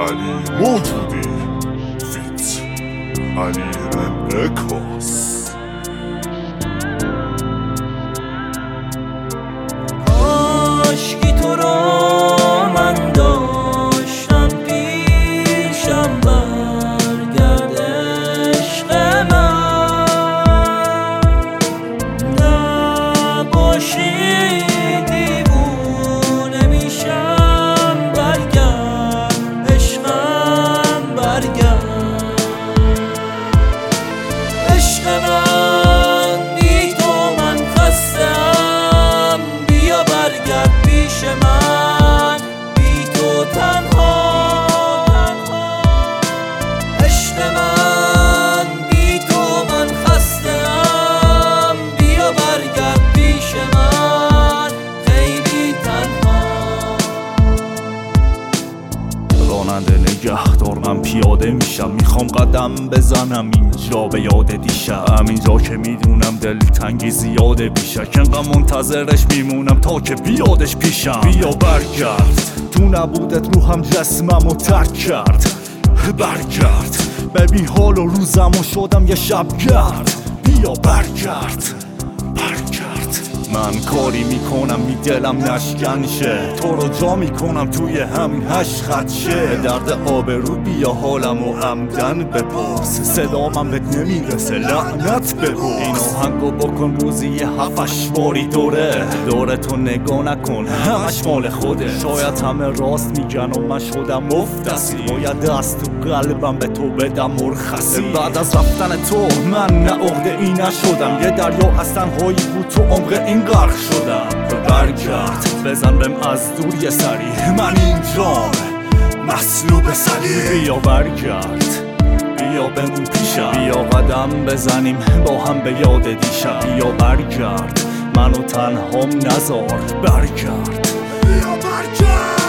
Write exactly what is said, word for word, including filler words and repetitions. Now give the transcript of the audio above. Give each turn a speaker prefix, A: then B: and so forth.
A: علی موجودی فیت علی انعکاس.
B: کاشکی تو را من داشتم پیشم، برگرد عشق من، نباشی دیوونه میشم، برگرد عشقم برگرد. عشق من بی تو من خستم، بیا برگرد پیش من بی تو تنها. عشق من بی تو من خستم، بیا برگرد پیش من خیلی تنها.
C: راننده نگهدار من پیاده میشم، میخوام قدم بزنم اینجا به یاد دیشب، همینجا که میدونم دلتنگی زیاده بیشک، انقدر منتظرش میمونم تا که بیادش پیشم. بیا برگرد، تو نبودت روحم جسممو ترک کرد، برگرد ببین حال و روزمو شدم یه شبگرد. بیا برگرد برگرد، من کاری میکنم می دلم نشکن شه، تو رو جا میکنم توی همین هشت خط شه. درد آبرو بیا حالمو عمدن بپرس، صدامم بهت نمیرسه لعنت ببرس. این آهنگو بکن روزی یه هفتش باری دوره دوره، تو نگاه نکن همش مال خوده. شاید همه راست میگن و من شدم مفتسی، باید دست تو قلبم به تو بدم مرخصی. بعد از رفتن تو من نه عقده ای نشدم، یه دریا از تنهایی بود تو عمق این غرق شدم. برگرد بزن بهم از دور یه سری، من اینجام مصلوب سری. بیا برگرد بیا بمون پیشم، بیا قدم بزنیم با هم به یاد دیشب. بیا برگرد منو تنهام نذار، برگرد بیا برگرد.